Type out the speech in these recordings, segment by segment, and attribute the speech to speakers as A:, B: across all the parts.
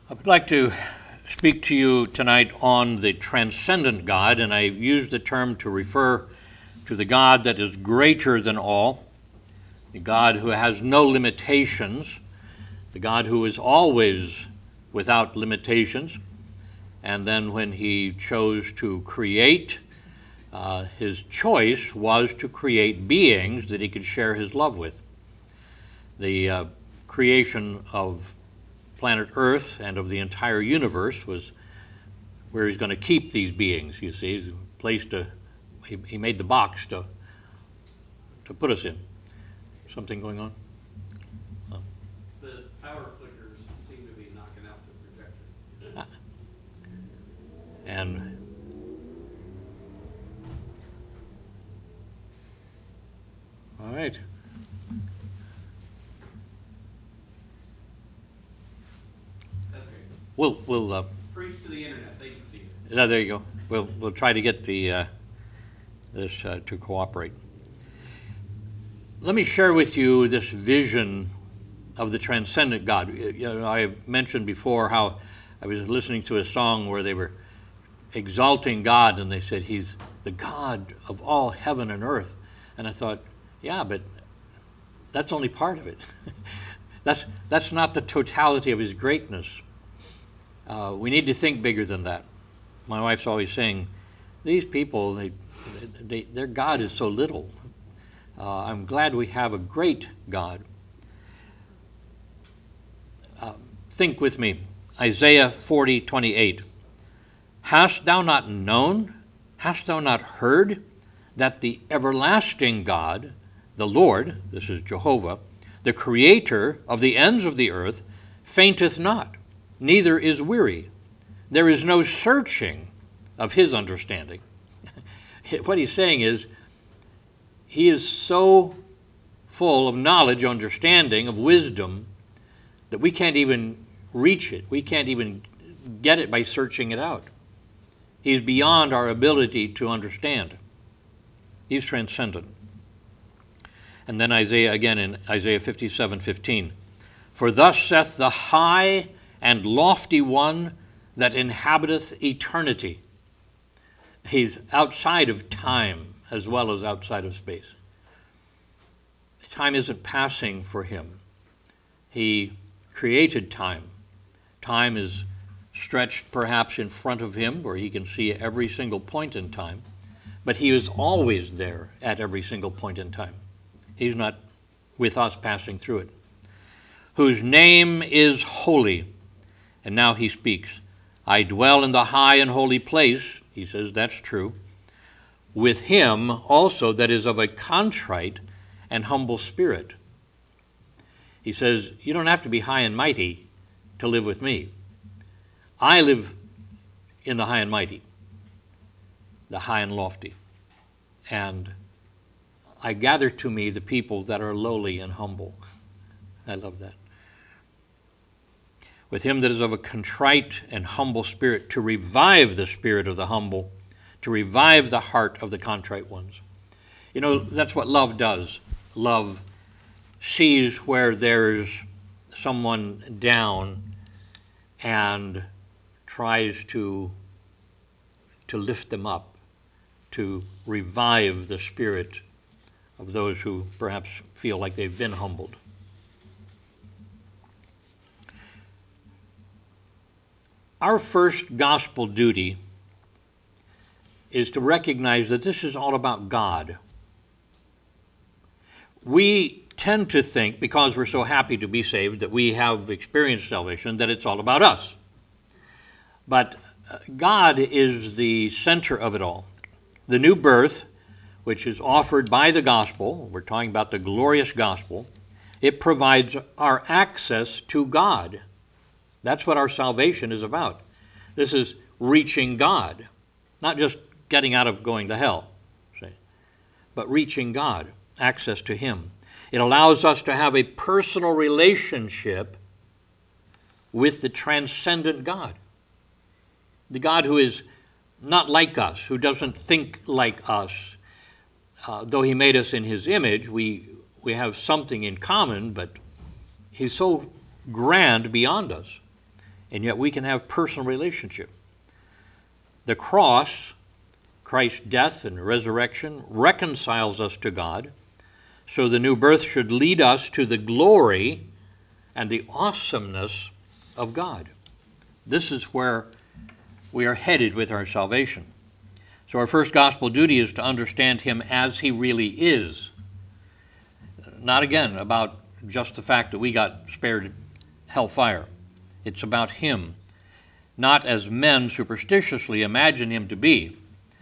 A: I would like to speak to you tonight on the transcendent God, and I use the term to refer to the God that is greater than all, the God who has no limitations, the God who is always without limitations. And then when he chose to create, his choice was to create beings that he could share his love with. The creation of planet Earth and of the entire universe was where he's going to keep these beings, you see. He's placed he made the box to put us in. Something going on?
B: The power flickers seem to be knocking out the projector.
A: And all right.
B: That's great.
A: We'll
B: Preach to the internet; they can see it.
A: yeah, there you go. We'll try to get the this to cooperate. Let me share with you this vision of the transcendent God. You know, I mentioned before how I was listening to a song where they were exalting God, and they said he's the God of all heaven and earth. And I thought, yeah, but that's only part of it. That's not the totality of his greatness. We need to think bigger than that. My wife's always saying, these people, their God is so little. I'm glad we have a great God. Think with me, Isaiah 40:28. Hast thou not known, hast thou not heard, that the everlasting God, the Lord, this is Jehovah, the creator of the ends of the earth, fainteth not, neither is weary. There is no searching of his understanding. What he's saying is, he is so full of knowledge, understanding, of wisdom, that we can't even reach it. We can't even get it by searching it out. He's beyond our ability to understand. He's transcendent. And then Isaiah again in Isaiah 57:15. For thus saith the high and lofty one that inhabiteth eternity. He's outside of time as well as outside of space. Time isn't passing for him. He created time. Time is stretched perhaps in front of him where he can see every single point in time, but he is always there at every single point in time. He's not with us passing through it. Whose name is holy. And now he speaks. I dwell in the high and holy place. He says that's true. With him also that is of a contrite and humble spirit. He says, you don't have to be high and mighty to live with me. I live in the high and mighty, the high and lofty. And I gather to me the people that are lowly and humble. I love that. With him that is of a contrite and humble spirit, to revive the spirit of the humble, to revive the heart of the contrite ones. You know, that's what love does. Love sees where there's someone down and tries to lift them up, to revive the spirit of those who perhaps feel like they've been humbled. Our first gospel duty is to recognize that this is all about God. We tend to think, because we're so happy to be saved, that we have experienced salvation, that it's all about us. But God is the center of it all. The new birth, which is offered by the gospel, we're talking about the glorious gospel, it provides our access to God. That's what our salvation is about. This is reaching God, not just getting out of going to hell, but reaching God, access to him. It allows us to have a personal relationship with the transcendent God, the God who is not like us, who doesn't think like us. Though he made us in his image, we have something in common, but he's so grand beyond us. and yet we can have personal relationship. The cross, Christ's death and resurrection, reconciles us to God, so the new birth should lead us to the glory and the awesomeness of God. This is where we are headed with our salvation. So our first gospel duty is to understand him as he really is. Not again about just the fact that we got spared hellfire. It's about him, not as men superstitiously imagine him to be.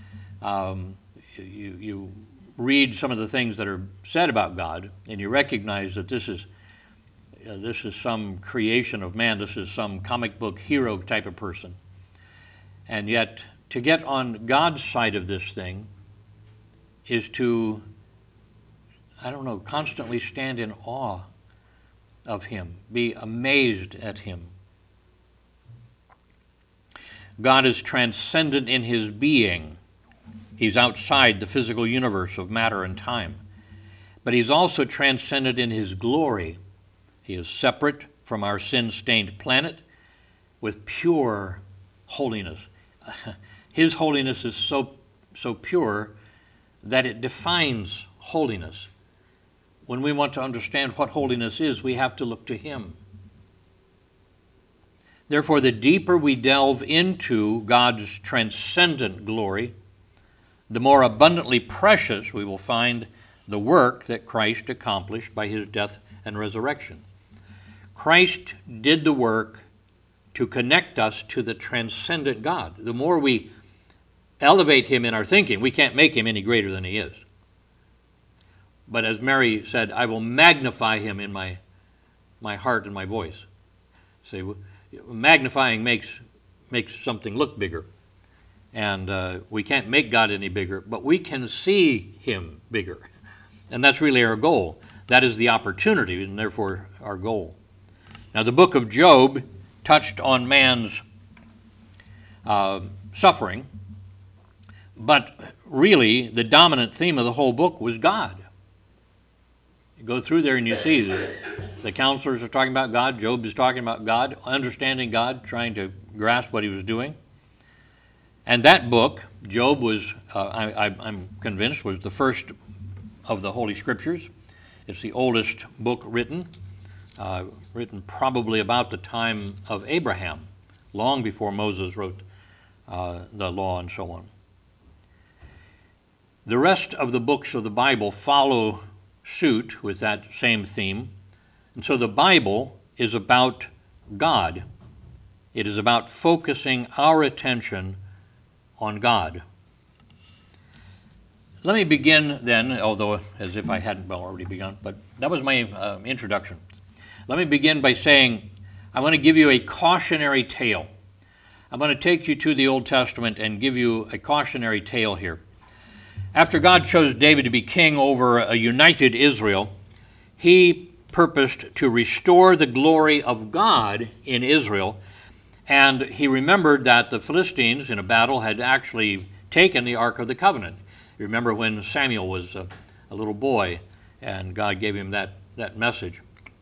A: You read some of the things that are said about God, and you recognize that this is some creation of man. This is some comic book hero type of person. And yet, to get on God's side of this thing is to, constantly stand in awe of him, be amazed at him. God is transcendent in his being. He's outside the physical universe of matter and time. But he's also transcendent in his glory. He is separate from our sin-stained planet with pure holiness. His holiness is so pure that it defines holiness. When we want to understand what holiness is, we have to look to him. Therefore, the deeper we delve into God's transcendent glory, the more abundantly precious we will find the work that Christ accomplished by his death and resurrection. Christ did the work to connect us to the transcendent God. The more we elevate him in our thinking, we can't make him any greater than he is. But as Mary said, I will magnify him in my heart and my voice. See, magnifying makes something look bigger. And we can't make God any bigger, but we can see him bigger. And that's really our goal. That is the opportunity, and therefore our goal. Now, the book of Job touched on man's suffering, but really the dominant theme of the whole book was God. You go through there and you see the counselors are talking about God, Job is talking about God, understanding God, trying to grasp what he was doing. And that book, Job, was, I'm convinced, was the first of the Holy Scriptures. It's the oldest book written probably about the time of Abraham, long before Moses wrote the law and so on. The rest of the books of the Bible follow suit with that same theme. And so the Bible is about God. It is about focusing our attention on God. Let me begin then, although as if I hadn't already begun, but that was my introduction. Let me begin by saying I want to give you a cautionary tale. I'm going to take you to the Old Testament and give you a cautionary tale here. After God chose David to be king over a united Israel, he purposed to restore the glory of God in Israel, and he remembered that the Philistines in a battle had actually taken the Ark of the Covenant. You remember when Samuel was a little boy and God gave him that message.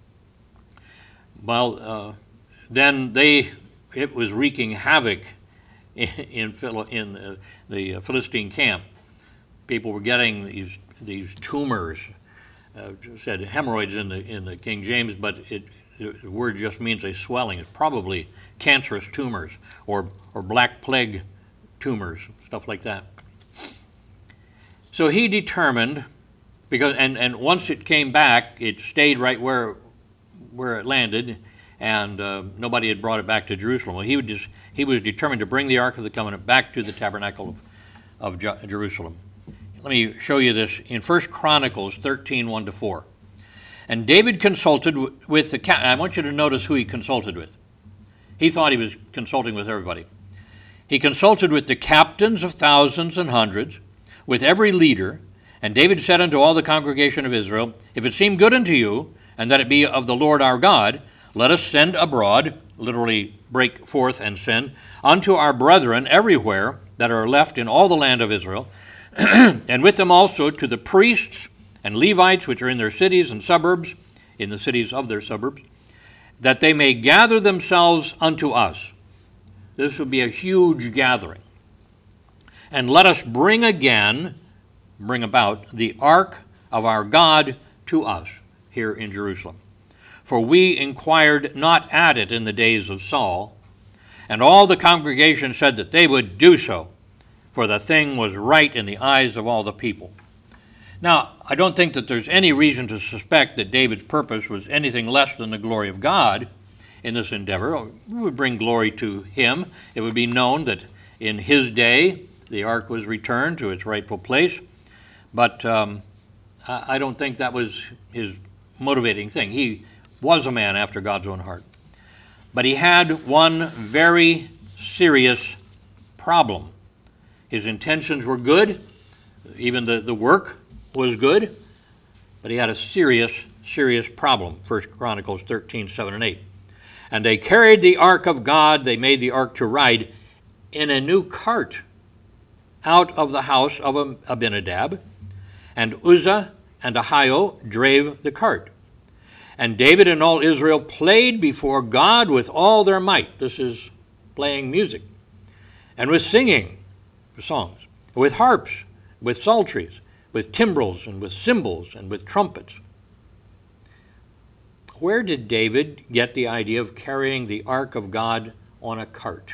A: Well, then it was wreaking havoc in the Philistine camp. People were getting these tumors, said hemorrhoids in the King James, but the word just means a swelling. It's probably cancerous tumors or black plague tumors, stuff like that. So he determined, because and once it came back, it stayed right where it landed, and nobody had brought it back to Jerusalem. Well, he was determined to bring the Ark of the Covenant back to the tabernacle of Jerusalem. Let me show you this in 1 Chronicles 13, 1-4. And David consulted with the I want you to notice who he consulted with. He thought he was consulting with everybody. He consulted with the captains of thousands and hundreds, with every leader. And David said unto all the congregation of Israel, if it seem good unto you, and that it be of the Lord our God, let us send abroad, literally break forth and send, unto our brethren everywhere that are left in all the land of Israel, and with them also to the priests and Levites which are in their cities and suburbs, in the cities of their suburbs, that they may gather themselves unto us. This would be a huge gathering. And let us bring about the ark of our God to us here in Jerusalem. For we inquired not at it in the days of Saul, and all the congregation said that they would do so, for the thing was right in the eyes of all the people. Now, I don't think that there's any reason to suspect that David's purpose was anything less than the glory of God in this endeavor. It would bring glory to him. It would be known that in his day the ark was returned to its rightful place. But I don't think that was his motivating thing. He was a man after God's own heart. But he had one very serious problem. His intentions were good. Even the work was good. But he had a serious problem. 1 Chronicles 13, 7 and 8. And they carried the ark of God, they made the ark to ride in a new cart out of the house of Abinadab, and Uzzah and Ahio drave the cart. And David and all Israel played before God with all their might. This is playing music. And with singing, songs, with harps, with psalteries, with timbrels, and with cymbals, and with trumpets. Where did David get the idea of carrying the ark of God on a cart?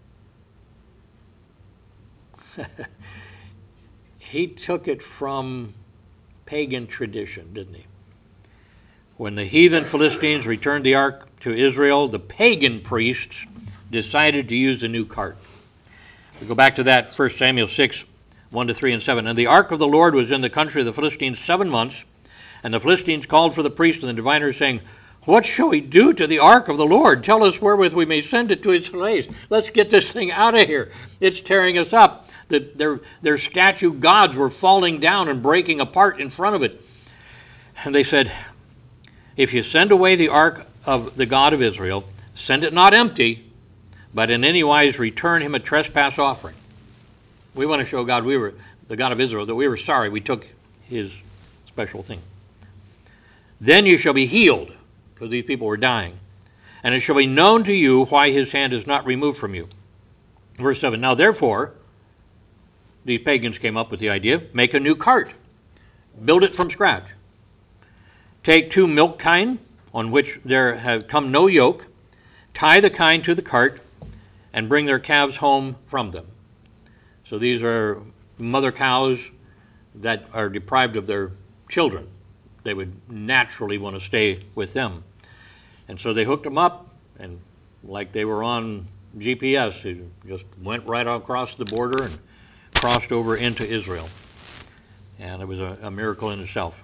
A: He took it from pagan tradition, didn't he? When the heathen Philistines returned the ark to Israel, the pagan priests decided to use the new cart. We go back to that, 1 Samuel 6, 1-3 and 7. And the ark of the Lord was in the country of the Philistines 7 months, and the Philistines called for the priest and the diviners, saying, what shall we do to the ark of the Lord? Tell us wherewith we may send it to its place. Let's get this thing out of here. It's tearing us up. Their statue gods were falling down and breaking apart in front of it. And they said, if you send away the ark of the God of Israel, send it not empty, but in any wise return him a trespass offering. We want to show God, we were the God of Israel, that we were sorry we took his special thing. Then you shall be healed, because these people were dying. And it shall be known to you why his hand is not removed from you. Verse 7, now therefore, these pagans came up with the idea, make a new cart. Build it from scratch. Take 2 milk kine, on which there have come no yoke, tie the kine to the cart, and bring their calves home from them. So these are mother cows that are deprived of their children. They would naturally want to stay with them. And so they hooked them up, and like they were on GPS, it just went right across the border and crossed over into Israel. And it was a miracle in itself.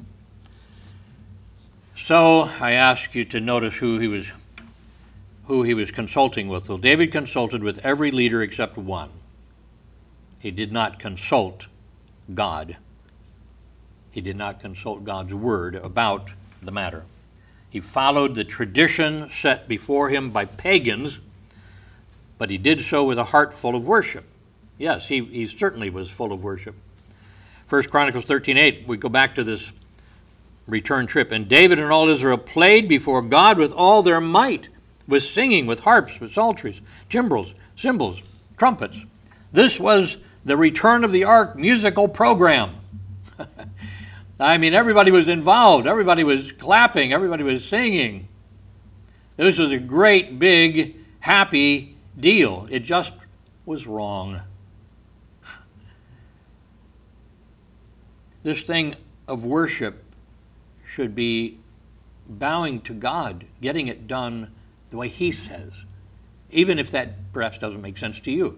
A: So I ask you to notice who he was consulting with. Well, David consulted with every leader except one. He did not consult God. He did not consult God's word about the matter. He followed the tradition set before him by pagans, but he did so with a heart full of worship. Yes, he certainly was full of worship. 1 Chronicles 13:8, we go back to this return trip. And David and all Israel played before God with all their might, with singing, with harps, with psalteries, timbrels, cymbals, trumpets. This was the return of the ark musical program. I mean, everybody was involved. Everybody was clapping. Everybody was singing. This was a great, big, happy deal. It just was wrong. This thing of worship should be bowing to God, getting it done the way he says, even if that perhaps doesn't make sense to you.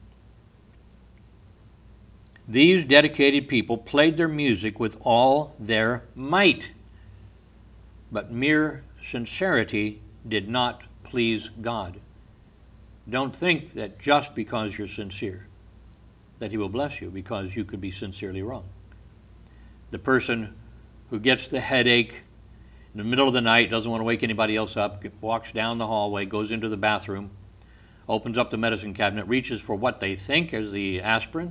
A: These dedicated people played their music with all their might, but mere sincerity did not please God. Don't think that just because you're sincere that he will bless you, because you could be sincerely wrong. The person who gets the headache in the middle of the night, doesn't want to wake anybody else up, walks down the hallway, goes into the bathroom, opens up the medicine cabinet, reaches for what they think is the aspirin,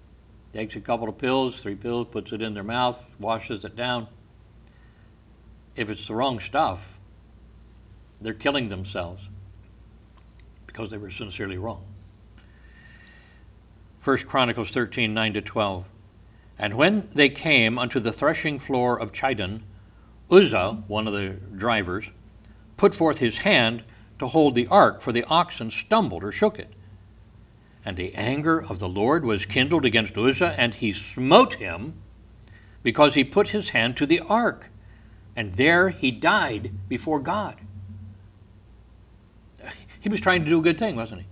A: takes a couple of pills, 3 pills, puts it in their mouth, washes it down. if it's the wrong stuff, they're killing themselves because they were sincerely wrong. 1 Chronicles 13, 9-12. And when they came unto the threshing floor of Chidon, Uzzah, one of the drivers, put forth his hand to hold the ark, for the oxen stumbled or shook it. And the anger of the Lord was kindled against Uzzah, and he smote him because he put his hand to the ark. And there he died before God. He was trying to do a good thing, wasn't he?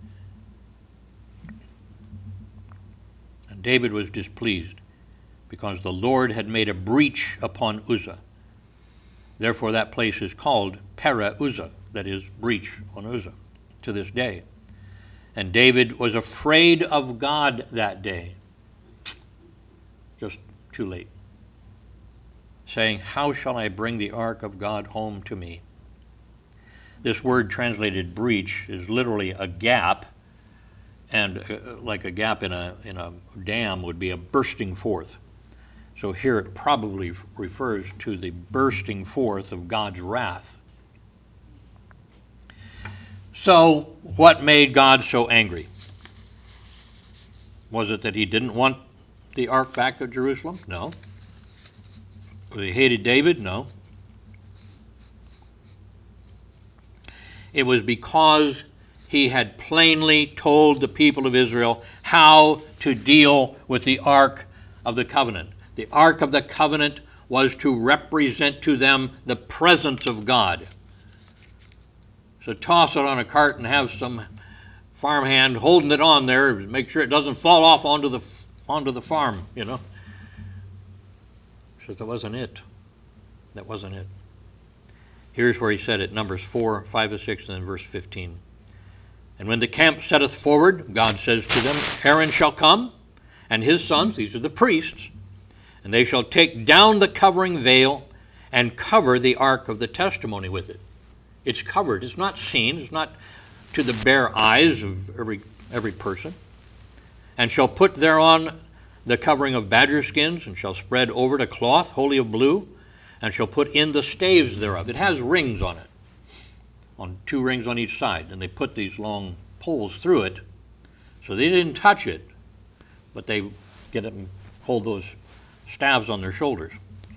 A: And David was displeased because the Lord had made a breach upon Uzzah. Therefore that place is called Pere Uzzah, that is, breach on Uzzah, to this day. And David was afraid of God that day. Just too late. Saying, how shall I bring the ark of God home to me? This word translated breach is literally a gap, and like a gap in a dam would be a bursting forth. So here it probably refers to the bursting forth of God's wrath. So what made God so angry? Was it that he didn't want the ark back of Jerusalem? No. Was he hated David? No. It was because he had plainly told the people of Israel how to deal with the Ark of the Covenant. The Ark of the Covenant was to represent to them the presence of God. So toss it on a cart and have some farmhand holding it on there, make sure it doesn't fall off onto the farm, you know. So that wasn't it. That wasn't it. Here's where he said it, Numbers 4, 5-6, and then verse 15. And when the camp setteth forward, God says to them, Aaron shall come, and his sons, these are the priests, and they shall take down the covering veil and cover the ark of the testimony with it. It's covered. It's not seen. It's not to the bare eyes of every person. And shall put thereon the covering of badger skins, and shall spread over it a cloth wholly of blue, and shall put in the staves thereof. It has rings on it, on 2 rings on each side, and they put these long poles through it. So they didn't touch it, but they get it and hold those staves on their shoulders.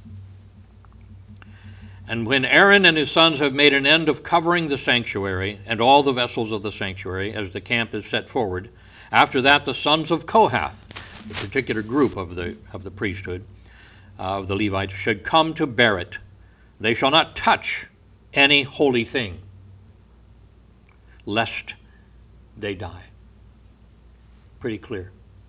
A: And when Aaron and his sons have made an end of covering the sanctuary and all the vessels of the sanctuary, as the camp is set forward, after that the sons of Kohath, the particular group of the priesthood, of the Levites, should come to bear it. They shall not touch any holy thing, lest they die. Pretty clear.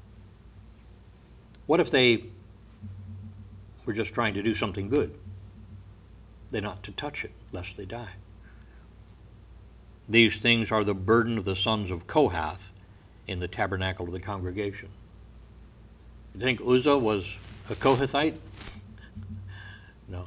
A: What if they were just trying to do something good? They're not to touch it, lest they die. These things are the burden of the sons of Kohath in the tabernacle of the congregation. You think Uzzah was a Kohathite? No.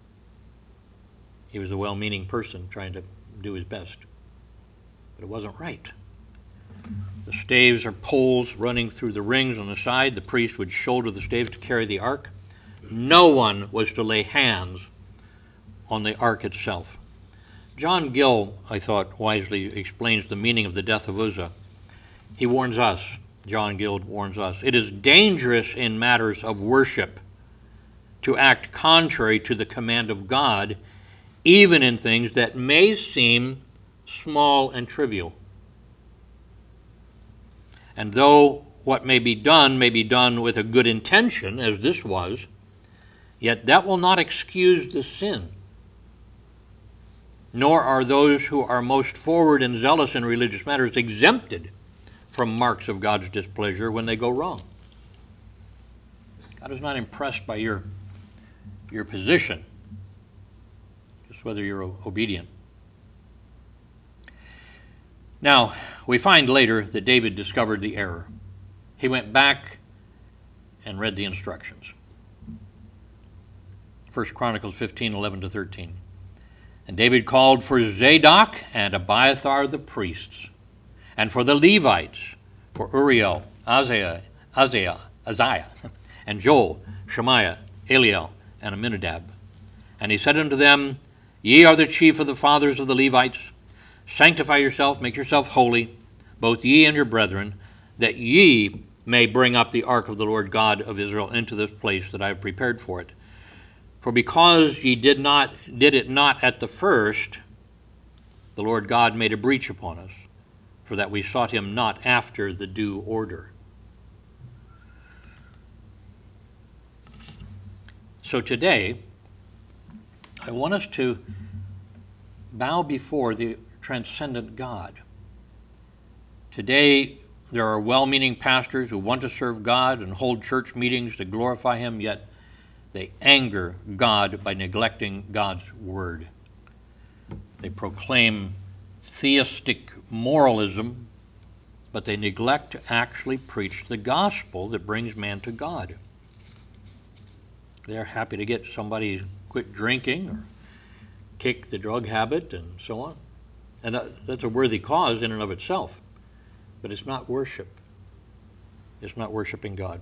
A: He was a well-meaning person trying to do his best. But it wasn't right. The staves are poles running through the rings on the side. The priest would shoulder the staves to carry the ark. No one was to lay hands on the ark itself. John Gill, I thought, wisely explains the meaning of the death of Uzzah. He warns us, John Gill warns us, it is dangerous in matters of worship to act contrary to the command of God, even in things that may seem small and trivial. And though what may be done with a good intention, as this was, yet that will not excuse the sin. Nor are those who are most forward and zealous in religious matters exempted from marks of God's displeasure when they go wrong. God is not impressed by your position, just whether you're obedient. Now, we find later that David discovered the error. He went back and read the instructions. 1 Chronicles 15, 11-13. And David called for Zadok and Abiathar the priests, and for the Levites, for Uriel, Azariah, and Joel, Shemaiah, Eliel, and Aminadab, And he said unto them, Ye are the chief of the fathers of the Levites. Sanctify yourself, make yourself holy, both ye and your brethren, that ye may bring up the ark of the Lord God of Israel into this place that I have prepared for it. For because ye did it not at the first, the Lord God made a breach upon us, for that we sought him not after the due order. So today, I want us to bow before the transcendent God. Today, there are well-meaning pastors who want to serve God and hold church meetings to glorify him, yet they anger God by neglecting God's word. They proclaim theistic moralism, but they neglect to actually preach the gospel that brings man to God. They're happy to get somebody to quit drinking or kick the drug habit and so on. And that's a worthy cause in and of itself. But it's not worship. It's not worshiping God.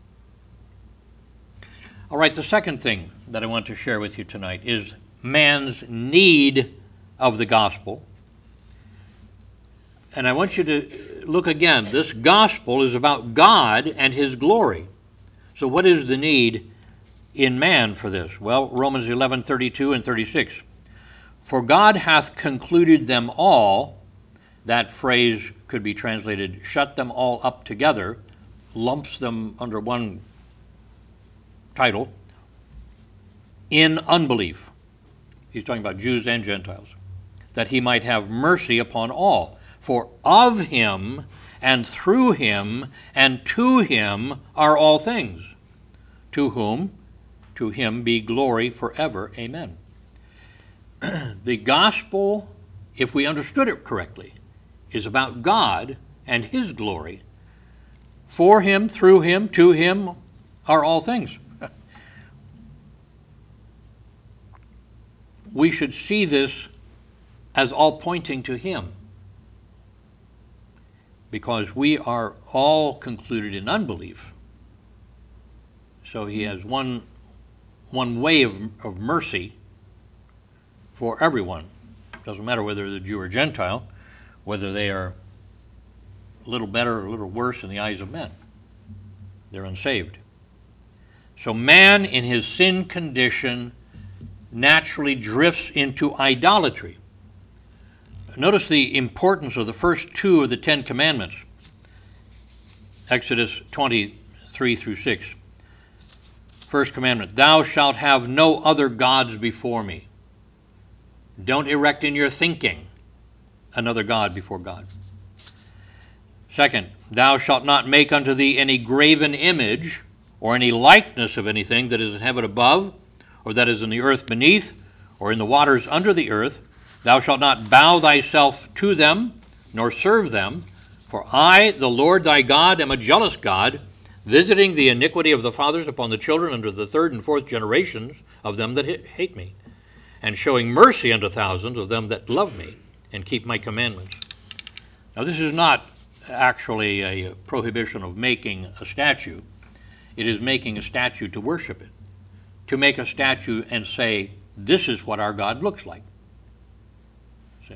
A: All right, the second thing that I want to share with you tonight is man's need of the gospel. And I want you to look again. This gospel is about God and his glory. So what is the need in man for this? Well, Romans 11:32 and 36. For God hath concluded them all. That phrase could be translated, shut them all up together, lumps them under one title, in unbelief. He's talking about Jews and Gentiles. That he might have mercy upon all. For of him and through him and to him are all things, to whom, to him be glory forever. Amen. The gospel, if we understood it correctly, is about God and his glory. For him, through him, to him are all things. We should see this as all pointing to him, because we are all concluded in unbelief. So he has one way of mercy for everyone. Doesn't matter whether they're Jew or Gentile, whether they are a little better or a little worse in the eyes of men. They're unsaved. So man in his sin condition naturally drifts into idolatry. Notice the importance of the first two of the Ten Commandments. Exodus 23 through 6. First commandment, thou shalt have no other gods before me. Don't erect in your thinking another god before God. Second, thou shalt not make unto thee any graven image or any likeness of anything that is in heaven above, or that is in the earth beneath, or in the waters under the earth. Thou shalt not bow thyself to them, nor serve them. For I, the Lord thy God, am a jealous God, visiting the iniquity of the fathers upon the children unto the third and fourth generations of them that hate me, and showing mercy unto thousands of them that love me and keep my commandments. Now this is not actually a prohibition of making a statue. It is making a statue to worship it. To make a statue and say, this is what our God looks like. See?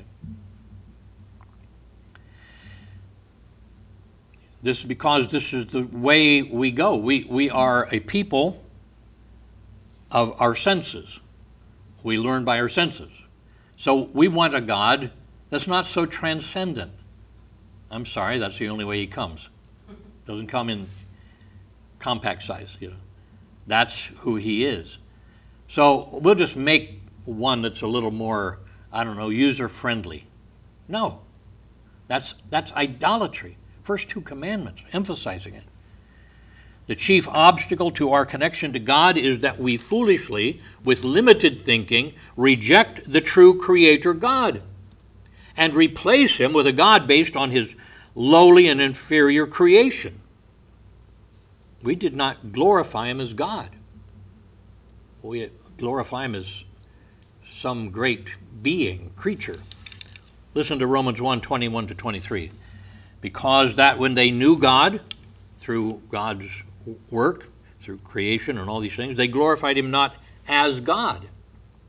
A: This is because this is the way we go. We are a people of our senses. We learn by our senses. So we want a God that's not so transcendent. I'm sorry, that's the only way he comes. Doesn't come in compact size, That's who he is. So we'll just make one that's a little more, user-friendly. No. That's idolatry. First two commandments, emphasizing it. The chief obstacle to our connection to God is that we foolishly, with limited thinking, reject the true Creator God and replace him with a God based on his lowly and inferior creation. We did not glorify him as God. We glorify him as some great being, creature. Listen to Romans 1:21 to 23. Because that when they knew God, through God's work, through creation and all these things, they glorified him not as God,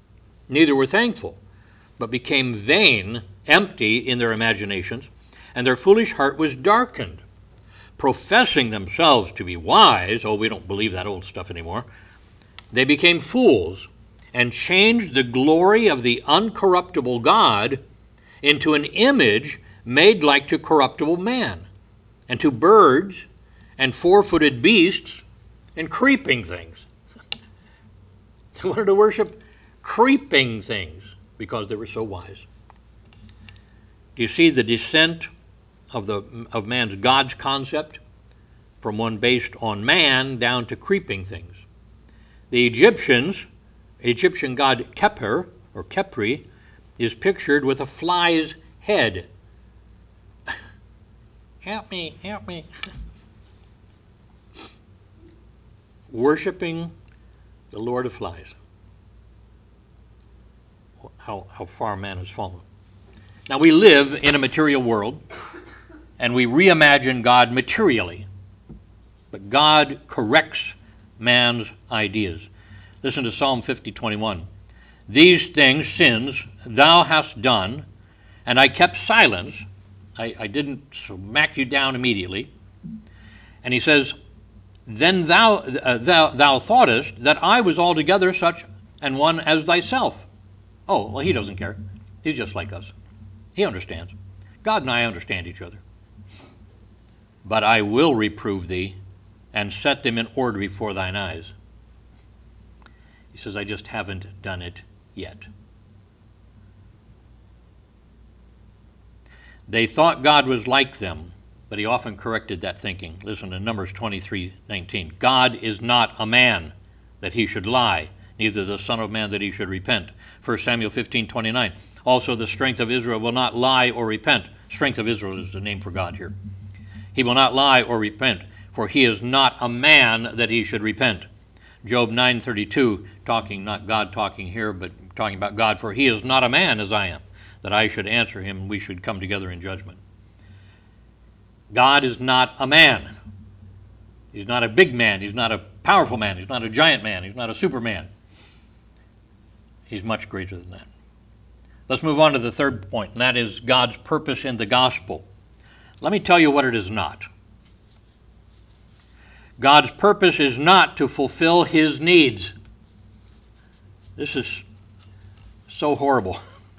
A: neither were thankful, but became vain, empty in their imaginations, and their foolish heart was darkened. Professing themselves to be wise, oh, we don't believe that old stuff anymore, they became fools and changed the glory of the uncorruptible God into an image made like to corruptible man, and to birds and four-footed beasts and creeping things. They wanted to worship creeping things because they were so wise. Do you see the descent of man's God's concept from one based on man down to creeping things? The Egyptian god Khepri, or Khepri, is pictured with a fly's head. Help me, help me. Worshipping the Lord of Flies. How far man has fallen. Now, we live in a material world, and we reimagine God materially. But God corrects man's ideas. Listen to Psalm 50:21. These things, sins, thou hast done, and I kept silence. I didn't smack you down immediately. And he says, then thou thoughtest that I was altogether such an one as thyself. Oh, well, he doesn't care. He's just like us. He understands. God and I understand each other. But I will reprove thee and set them in order before thine eyes. He says, I just haven't done it yet. They thought God was like them, but he often corrected that thinking. Listen to Numbers 23:19. God is not a man that he should lie, neither the son of man that he should repent. 1 Samuel 15:29. Also the strength of Israel will not lie or repent. Strength of Israel is the name for God here. He will not lie or repent, for he is not a man that he should repent. Job 9:32, talking, not God talking here, but talking about God, for he is not a man as I am, that I should answer him, and we should come together in judgment. God is not a man. He's not a big man. He's not a powerful man. He's not a giant man. He's not a superman. He's much greater than that. Let's move on to the third point, and that is God's purpose in the gospel. Let me tell you what it is not. God's purpose is not to fulfill his needs. This is so horrible.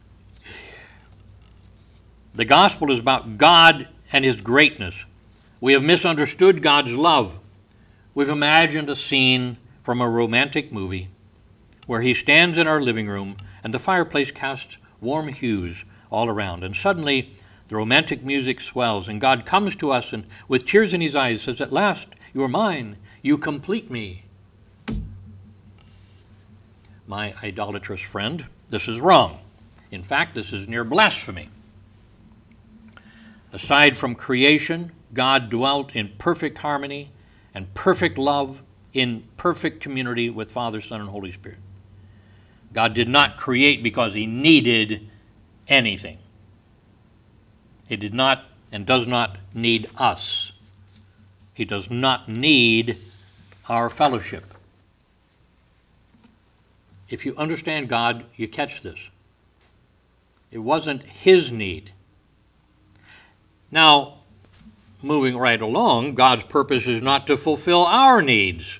A: The gospel is about God and his greatness. We have misunderstood God's love. We've imagined a scene from a romantic movie where he stands in our living room and the fireplace casts warm hues all around, and suddenly the romantic music swells and God comes to us and with tears in his eyes says, at last you are mine, you complete me. My idolatrous friend, this is wrong. In fact, this is near blasphemy. Aside from creation, God dwelt in perfect harmony and perfect love in perfect community with Father, Son, and Holy Spirit. God did not create because he needed anything. He did not and does not need us. He does not need our fellowship. If you understand God, you catch this. It wasn't his need. Now, moving right along, God's purpose is not to fulfill our needs.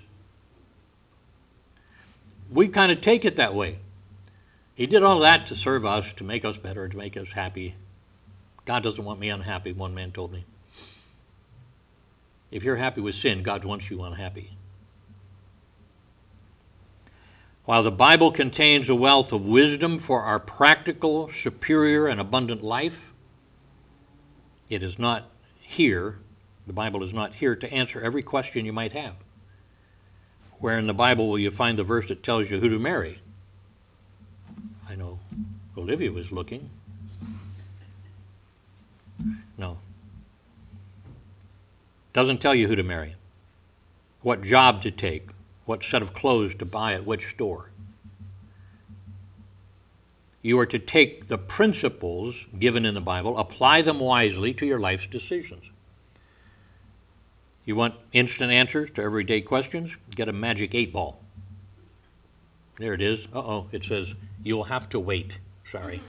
A: We kind of take it that way. He did all that to serve us, to make us better, to make us happy. God doesn't want me unhappy, one man told me. If you're happy with sin, God wants you unhappy. While the Bible contains a wealth of wisdom for our practical, superior, and abundant life, it is not here, the Bible is not here to answer every question you might have. Where in the Bible will you find the verse that tells you who to marry? I know Olivia was looking. No. Doesn't tell you who to marry, what job to take, what set of clothes to buy at which store. You are to take the principles given in the Bible, apply them wisely to your life's decisions. You want instant answers to everyday questions? Get a magic 8-ball. There it is. Uh-oh, it says, you'll have to wait. Sorry.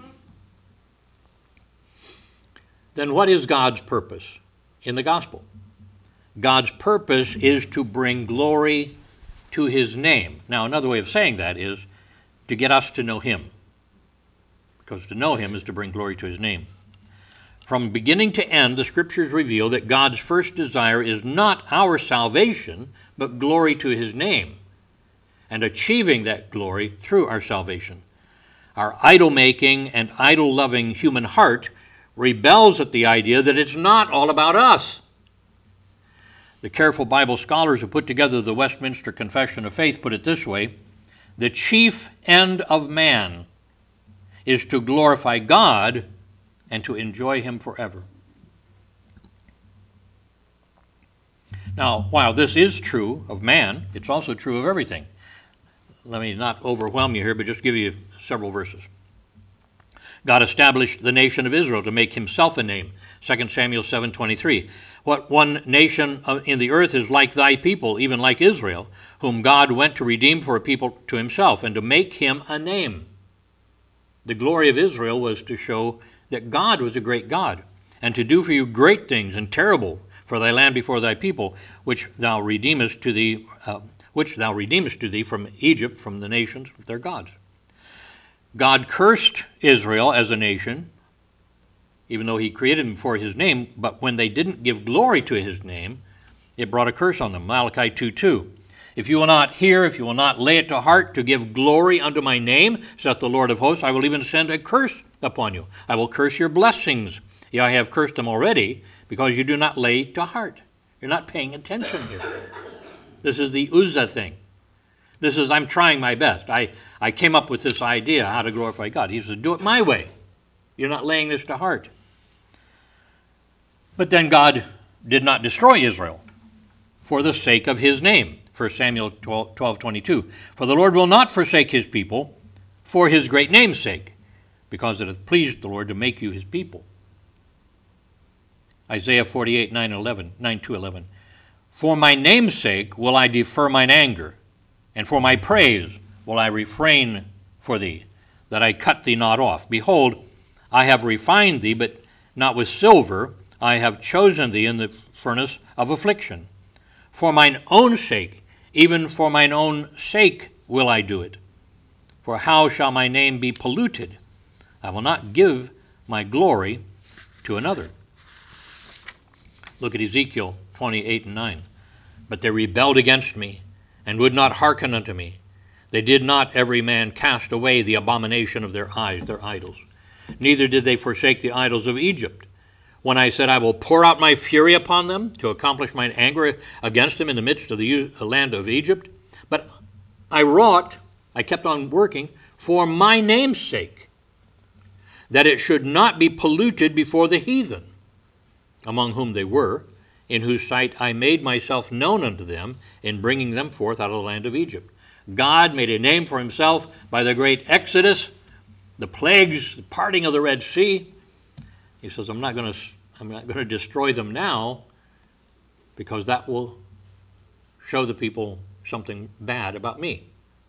A: Then what is God's purpose in the gospel? God's purpose is to bring glory to his name. Now, another way of saying that is to get us to know him, because to know him is to bring glory to his name. From beginning to end, the scriptures reveal that God's first desire is not our salvation, but glory to his name, and achieving that glory through our salvation. Our idol-making and idol-loving human heart rebels at the idea that it's not all about us. The careful Bible scholars who put together the Westminster Confession of Faith put it this way: the chief end of man is to glorify God and to enjoy him forever. Now, while this is true of man, it's also true of everything. Let me not overwhelm you here, but just give you several verses. God established the nation of Israel to make himself a name. 2 Samuel 7:23. What one nation in the earth is like thy people, even like Israel, whom God went to redeem for a people to himself and to make him a name. The glory of Israel was to show that God was a great God, and to do for you great things and terrible for thy land before thy people, which thou redeemest to thee from Egypt, from the nations, their gods. God cursed Israel as a nation, even though he created them for his name, but when they didn't give glory to his name, it brought a curse on them. Malachi 2:2. If you will not hear, if you will not lay it to heart to give glory unto my name, saith the Lord of hosts, I will even send a curse upon you. I will curse your blessings. Yea, I have cursed them already, because you do not lay to heart. You're not paying attention here. This is the Uzzah thing. This is, I'm trying my best. I came up with this idea how to glorify God. He said, do it my way. You're not laying this to heart. But then God did not destroy Israel for the sake of his name. 1 Samuel 12:22. For the Lord will not forsake his people for his great name's sake, because it hath pleased the Lord to make you his people. Isaiah 48:9-11. For my name's sake will I defer mine anger, and for my praise will I refrain for thee, that I cut thee not off. Behold, I have refined thee, but not with silver. I have chosen thee in the furnace of affliction. For mine own sake, even for mine own sake will I do it. For how shall my name be polluted? I will not give my glory to another. Look at Ezekiel 28:9. But they rebelled against me, and would not hearken unto me. They did not every man cast away the abomination of their eyes, their idols. Neither did they forsake the idols of Egypt. When I said, I will pour out my fury upon them to accomplish mine anger against them in the midst of the land of Egypt. But I kept on working for my name's sake, that it should not be polluted before the heathen, among whom they were, in whose sight I made myself known unto them in bringing them forth out of the land of Egypt. God made a name for himself by the great Exodus, the plagues, the parting of the Red Sea. He says, I'm not going to destroy them now, because that will show the people something bad about me.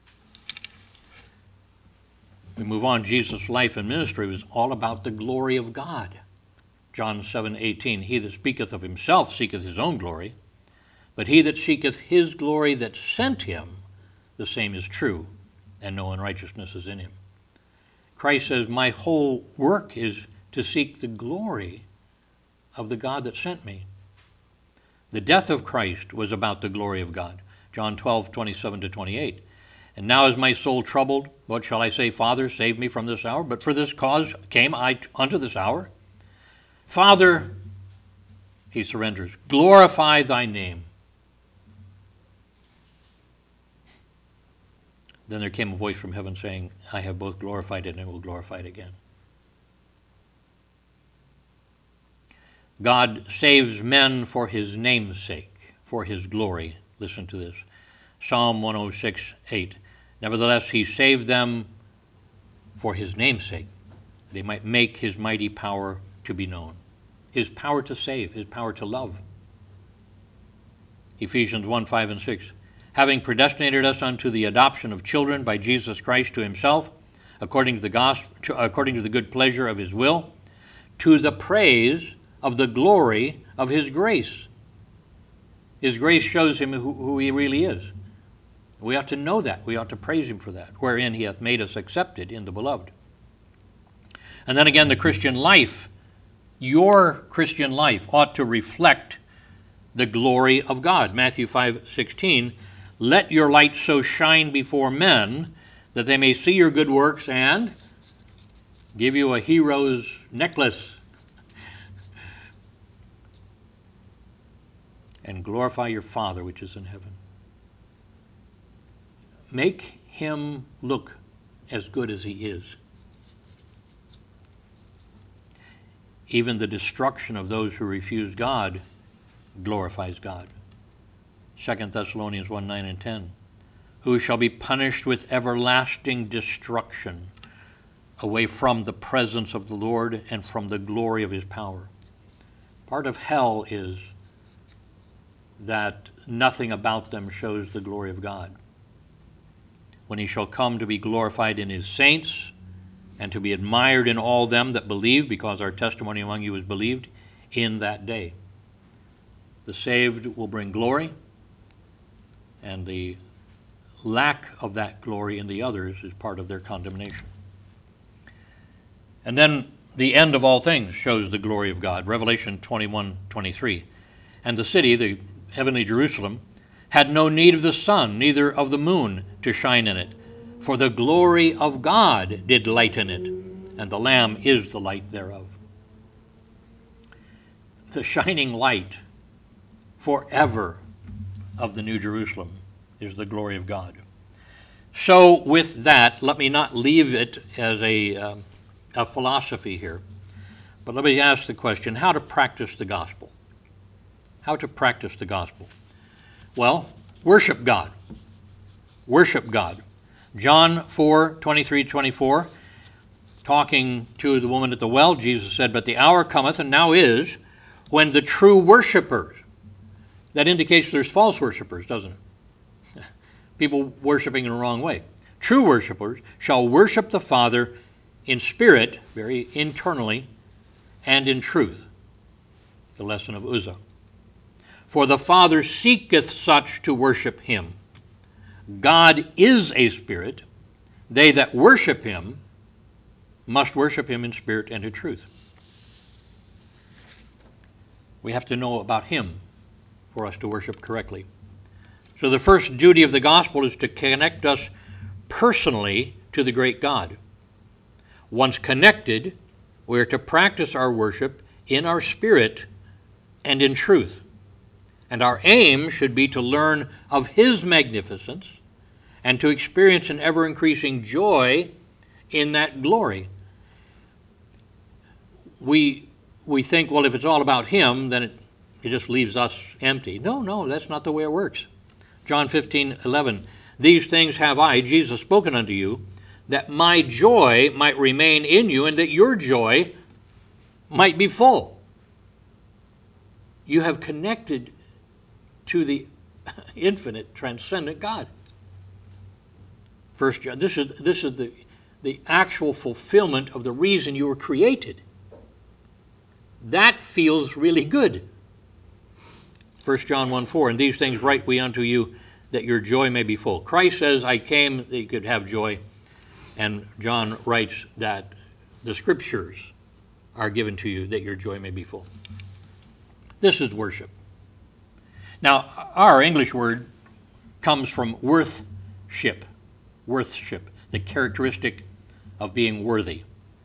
A: We move on. Jesus' life and ministry was all about the glory of God. John 7:18, he that speaketh of himself seeketh his own glory, but he that seeketh his glory that sent him, the same is true, and no unrighteousness is in him. Christ says, my whole work is to seek the glory of the God that sent me. The death of Christ was about the glory of God. John 12:27-28. And now is my soul troubled. What shall I say? Father, save me from this hour. But for this cause came I unto this hour. Father, he surrenders, glorify thy name. Then there came a voice from heaven saying, I have both glorified it and will glorify it again. God saves men for his name's sake, for his glory. Listen to this. Psalm 106:8. Nevertheless, he saved them for his name's sake, that he might make his mighty power to be known. His power to save, his power to love. Ephesians 1:5-6. having predestinated us unto the adoption of children by Jesus Christ to himself, according to the good pleasure of his will, to the praise of the glory of his grace. His grace shows him who he really is. We ought to know that. We ought to praise him for that, wherein he hath made us accepted in the beloved. And then again, the Christian life, your Christian life ought to reflect the glory of God. Matthew 5:16, let your light so shine before men that they may see your good works and give you a hero's necklace and glorify your Father which is in heaven. Make him look as good as he is. Even the destruction of those who refuse God glorifies God. 2 Thessalonians 1:9 and 10. Who shall be punished with everlasting destruction away from the presence of the Lord and from the glory of his power. Part of hell is that nothing about them shows the glory of God. When he shall come to be glorified in his saints and to be admired in all them that believe, because our testimony among you is believed, in that day. The saved will bring glory, and the lack of that glory in the others is part of their condemnation. And then the end of all things shows the glory of God. Revelation 21:23. And the city, the heavenly Jerusalem, had no need of the sun, neither of the moon to shine in it, for the glory of God did lighten it, and the Lamb is the light thereof. The shining light forever of the New Jerusalem is the glory of God. So with that, let me not leave it as a philosophy here, but let me ask the question, how to practice the gospel? How to practice the gospel? Well, worship God. Worship God. John 4:23-24, talking to the woman at the well, Jesus said, but the hour cometh, and now is, when the true worshipers, that indicates there's false worshipers, doesn't it? People worshiping in the wrong way. True worshipers shall worship the Father in spirit, very internally, and in truth. The lesson of Uzzah. For the Father seeketh such to worship him. God is a spirit. They that worship him must worship him in spirit and in truth. We have to know about him for us to worship correctly. So the first duty of the gospel is to connect us personally to the great God. Once connected, we are to practice our worship in our spirit and in truth. And our aim should be to learn of his magnificence and to experience an ever-increasing joy in that glory. We think, well, if it's all about him, then it just leaves us empty. No, that's not the way it works. John 15:11, these things have I, Jesus, spoken unto you, that my joy might remain in you and that your joy might be full. You have connected to the infinite, transcendent God. First John, this is the actual fulfillment of the reason you were created. That feels really good. 1 John 1:4, and these things write we unto you, that your joy may be full. Christ says, I came that you could have joy, and John writes that the scriptures are given to you that your joy may be full. This is worship. Now, our English word comes from worthship, the characteristic of being worthy.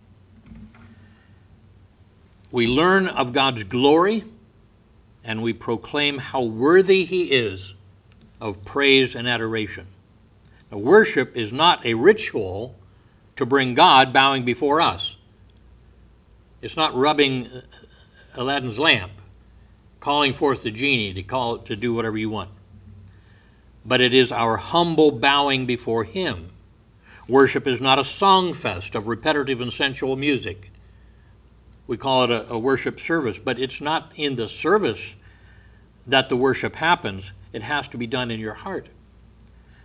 A: We learn of God's glory, and we proclaim how worthy he is of praise and adoration. Now, worship is not a ritual to bring God bowing before us. It's not rubbing Aladdin's lamp, calling forth the genie to do whatever you want. But it is our humble bowing before him. Worship is not a song fest of repetitive and sensual music. We call it a worship service, but it's not in the service that the worship happens. It has to be done in your heart.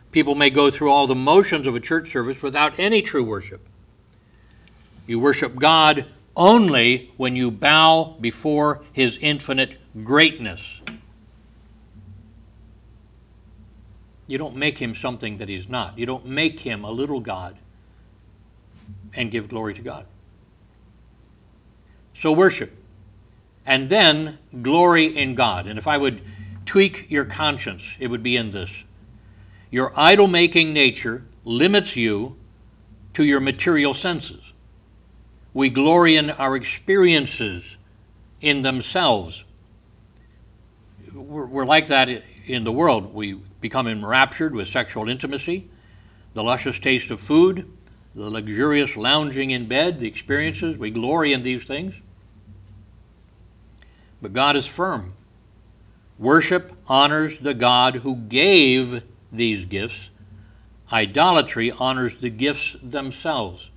A: People may go through all the motions of a church service without any true worship. You worship God only when you bow before his infinite greatness. You don't make him something that he's not. You don't make him a little God and give glory to God. So worship. And then glory in God. And if I would tweak your conscience, it would be in this. Your idol-making nature limits you to your material senses. We glory in our experiences in themselves. We're like that in the world. We become enraptured with sexual intimacy, the luscious taste of food, the luxurious lounging in bed, the experiences. We glory in these things. But God is firm. Worship honors the God who gave these gifts. Idolatry honors the gifts themselves.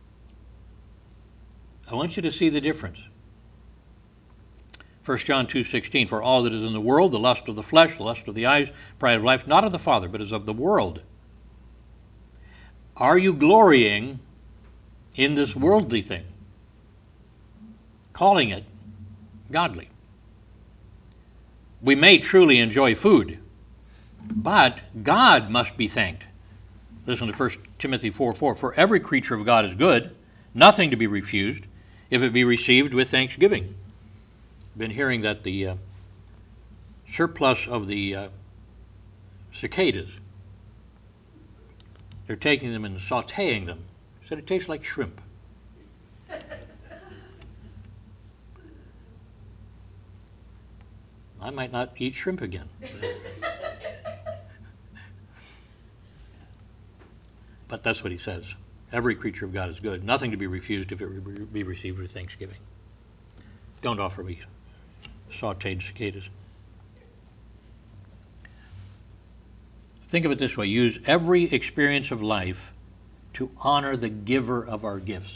A: I want you to see the difference. 1 John 2:16, for all that is in the world, the lust of the flesh, the lust of the eyes, pride of life, not of the Father, but is of the world. Are you glorying in this worldly thing, calling it godly? We may truly enjoy food, but God must be thanked. Listen to 1 Timothy 4:4, for every creature of God is good, nothing to be refused, if it be received with thanksgiving. I've been hearing that the surplus of the cicadas, they're taking them and sautéing them. Said it tastes like shrimp. I might not eat shrimp again. But that's what he says. Every creature of God is good, nothing to be refused if it be received with thanksgiving. Don't offer me sautéed cicadas. Think of it this way. Use every experience of life to honor the giver of our gifts.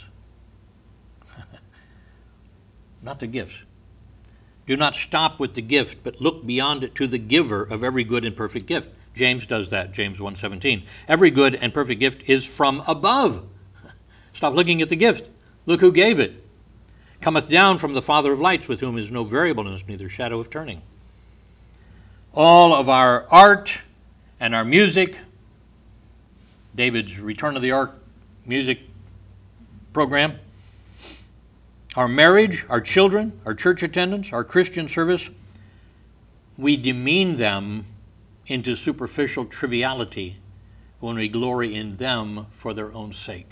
A: Not the gifts. Do not stop with the gift, but look beyond it to the giver of every good and perfect gift. James does that, James 1:17. Every good and perfect gift is from above. Stop looking at the gift. Look who gave it. Cometh down from the Father of lights, with whom is no variableness, neither shadow of turning. All of our art and our music, David's Return of the Ark music program, our marriage, our children, our church attendance, our Christian service, we demean them into superficial triviality when we glory in them for their own sake.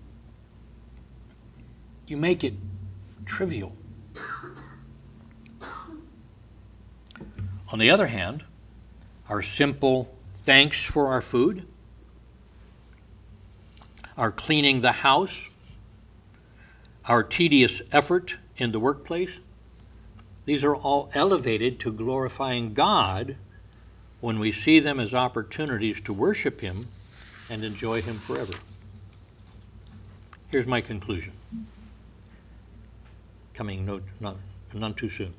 A: You make it trivial. On the other hand, our simple thanks for our food, our cleaning the house, our tedious effort in the workplace, these are all elevated to glorifying God when we see them as opportunities to worship him and enjoy him forever. Here's my conclusion. Coming none too soon.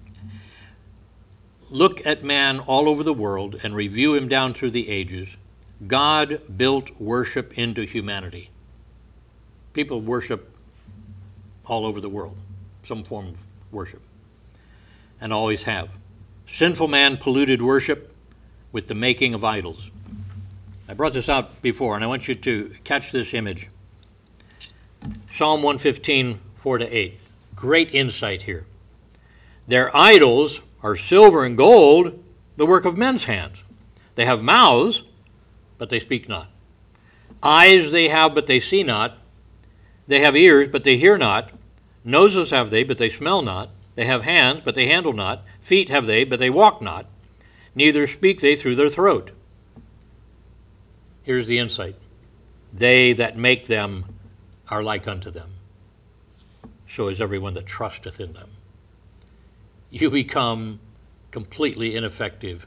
A: Look at man all over the world and review him down through the ages. God built worship into humanity. People worship all over the world, some form of worship, and always have. Sinful man polluted worship with the making of idols. I brought this out before, and I want you to catch this image. Psalm 115, 4-8. Great insight here. Their idols are silver and gold, the work of men's hands. They have mouths, but they speak not. Eyes they have, but they see not. They have ears, but they hear not. Noses have they, but they smell not. They have hands, but they handle not. Feet have they, but they walk not. Neither speak they through their throat. Here's the insight. They that make them are like unto them. So is everyone that trusteth in them. You become completely ineffective.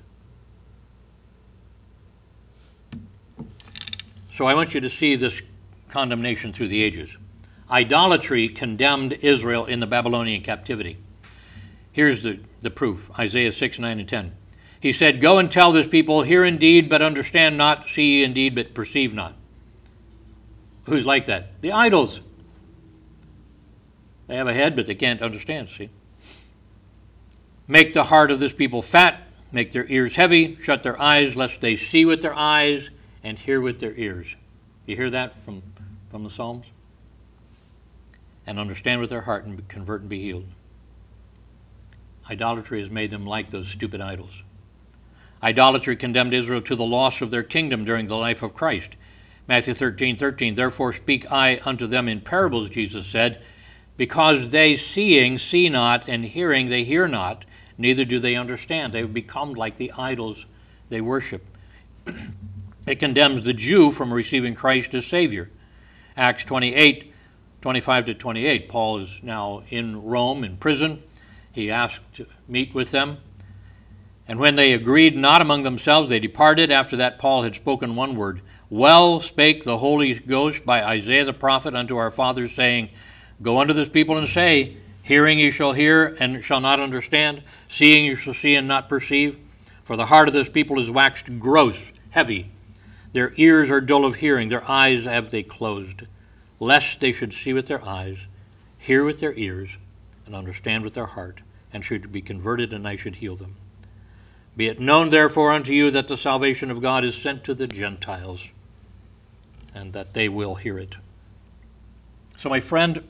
A: So I want you to see this condemnation through the ages. Idolatry condemned Israel in the Babylonian captivity. Here's the proof, Isaiah 6, 9, and 10. He said, "Go and tell this people, hear indeed, but understand not, see indeed, but perceive not." Who's like that? The idols. They have a head, but they can't understand, see? "Make the heart of this people fat, make their ears heavy, shut their eyes, lest they see with their eyes and hear with their ears." You hear that from the Psalms? "And understand with their heart and convert and be healed." Idolatry has made them like those stupid idols. Idolatry condemned Israel to the loss of their kingdom during the life of Christ. Matthew 13:13, "Therefore speak I unto them in parables," Jesus said, "because they seeing see not, and hearing they hear not, neither do they understand." They have become like the idols they worship. It condemns the Jew from receiving Christ as Savior. Acts 28:25-28. Paul is now in Rome in prison. He asked to meet with them. "And when they agreed not among themselves, they departed. After that Paul had spoken one word. Well spake the Holy Ghost by Isaiah the prophet unto our fathers, saying, Go unto this people and say, Hearing ye shall hear and shall not understand, seeing you shall see and not perceive. For the heart of this people is waxed gross, heavy. Their ears are dull of hearing, their eyes have they closed, lest they should see with their eyes, hear with their ears, and understand with their heart, and should be converted, and I should heal them. Be it known therefore unto you that the salvation of God is sent to the Gentiles, and that they will hear it." So my friend,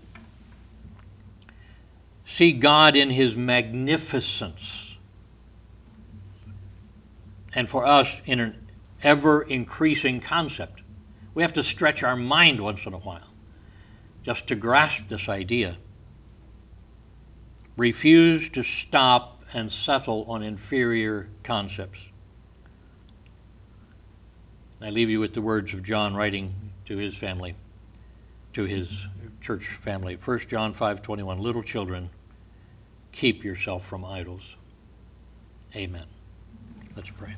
A: see God in his magnificence, and for us in an ever-increasing concept. We have to stretch our mind once in a while just to grasp this idea. Refuse to stop and settle on inferior concepts. I leave you with the words of John writing to his family, to his church family. 1 John 5:21, "Little children, keep yourself from idols." Amen. Let's pray.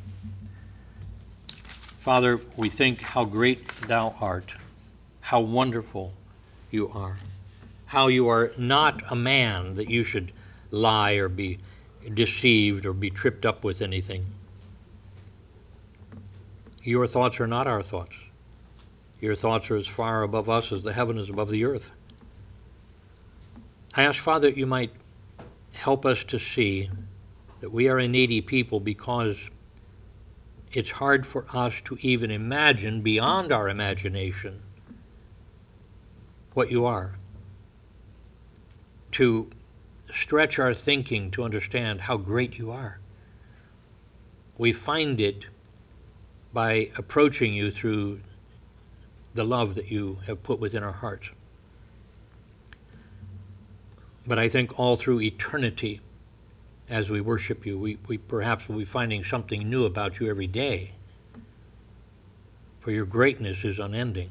A: Father, we think how great thou art, how wonderful you are, how you are not a man that you should lie or be deceived or be tripped up with anything. Your thoughts are not our thoughts. Your thoughts are as far above us as the heaven is above the earth. I ask, Father, that you might help us to see that we are a needy people, because it's hard for us to even imagine beyond our imagination what you are, to stretch our thinking to understand how great you are. We find it by approaching you through the love that you have put within our hearts. But I think all through eternity, as we worship you, we perhaps will be finding something new about you every day, for your greatness is unending.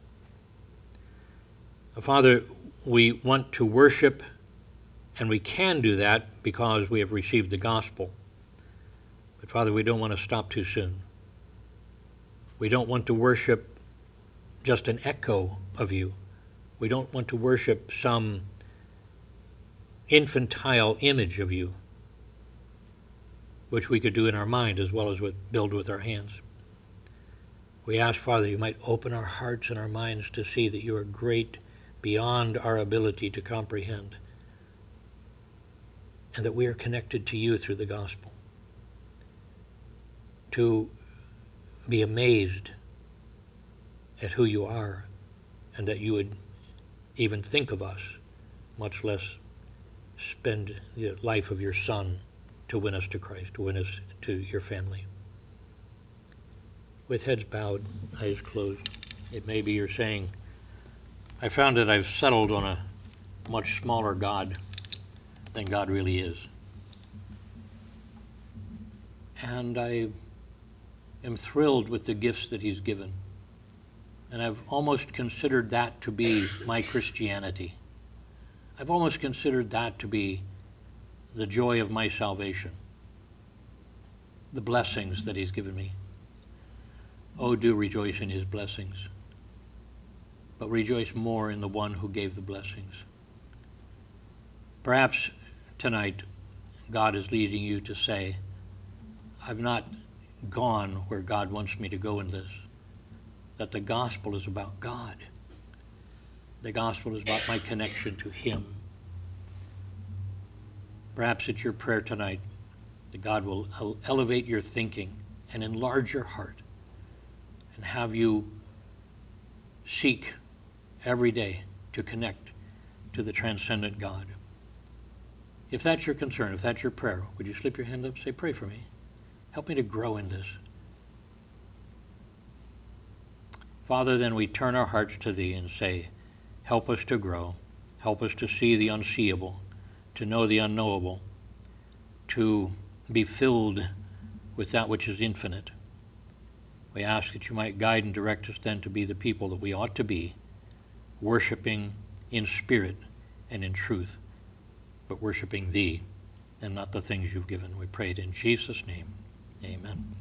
A: Father, we want to worship, and we can do that because we have received the gospel. But Father, we don't want to stop too soon. We don't want to worship just an echo of you. We don't want to worship some infantile image of you, which we could do in our mind as well as build with our hands. We ask, Father, you might open our hearts and our minds to see that you are great beyond our ability to comprehend, and that we are connected to you through the gospel. To be amazed at who you are, and that you would even think of us, much less spend the life of your Son to win us to Christ, to win us to your family. With heads bowed, eyes closed, it may be you're saying, I found that I've settled on a much smaller God than God really is. And I am thrilled with the gifts that he's given. And I've almost considered that to be my Christianity. I've almost considered that to be the joy of my salvation, the blessings that he's given me. Oh, do rejoice in his blessings, but rejoice more in the one who gave the blessings. Perhaps tonight God is leading you to say, I've not gone where God wants me to go in this. That the gospel is about God. The gospel is about my connection to Him. Perhaps it's your prayer tonight that God will elevate your thinking and enlarge your heart and have you seek every day to connect to the transcendent God. If that's your concern, if that's your prayer, would you slip your hand up and say, pray for me. Help me to grow in this. Father, then we turn our hearts to Thee and say, help us to grow. Help us to see the unseeable, to know the unknowable, to be filled with that which is infinite. We ask that You might guide and direct us then to be the people that we ought to be, worshiping in spirit and in truth, but worshiping Thee and not the things You've given. We pray it in Jesus' name. Amen.